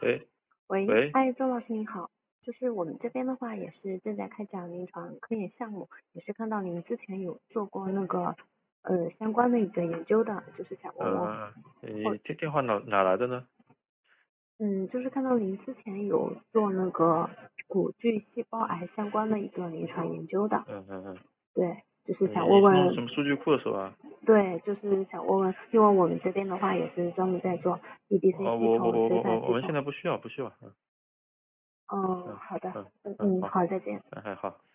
喂喂， 喂， 嗨，周老师您好，就是我们这边的话也是正在开展临床科研项目，也是看到您之前有做过那个相关的一个研究的，就是想问问后， 你电话哪来的呢？ 就是看到您之前有做那个骨巨细胞癌相关的一个临床研究的， 嗯嗯嗯， 对，就是想你是弄什问问， 么数据库的是吧？ 对，就是想问问，因为我们这边的话也是专门在做 EDC 哦， 系统、CSA 我们现系统， 在不需要， 好的， 嗯嗯，好， 好，再见。 好。